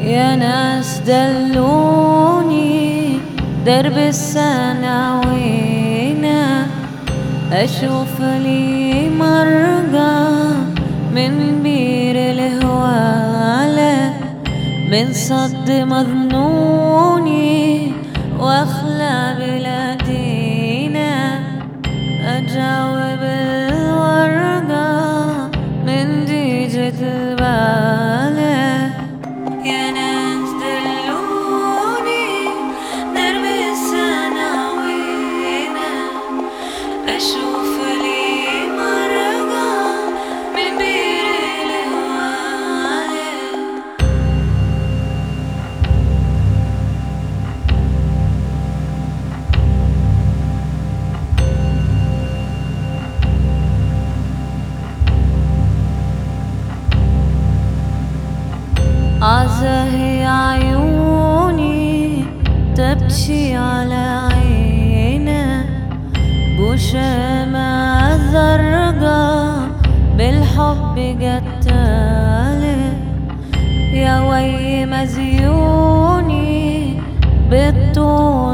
يا ناس دلوني درب السناوينا، أشوف لي مرقى من بير الهوالة، من صد مظنوني واخلى بلادينا، أجاوب الورقة من ديجة البالة. يا ناس دلوني درب السناوينا، أشوف لي مرقى من بير الهوالة. عزهي عيوني تبكي على عينه، بوشمة زرقا بالحب قتاله، يا وي مزيوني بالطول